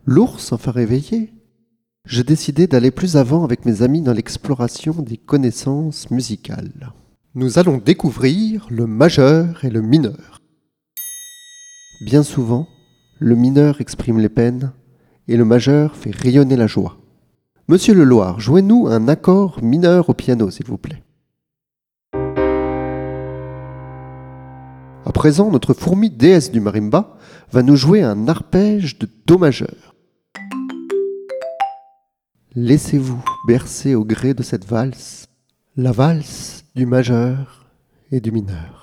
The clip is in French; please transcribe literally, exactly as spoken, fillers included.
L'ours enfin réveillé, j'ai décidé d'aller plus avant avec mes amis dans l'exploration des connaissances musicales. Nous allons découvrir le majeur et le mineur. Bien souvent, le mineur exprime les peines et le majeur fait rayonner la joie. Monsieur Leloir, jouez-nous un accord mineur au piano, s'il vous plaît. À présent, notre fourmi déesse du marimba va nous jouer un arpège de do majeur. Laissez-vous bercer au gré de cette valse, la valse du majeur et du mineur.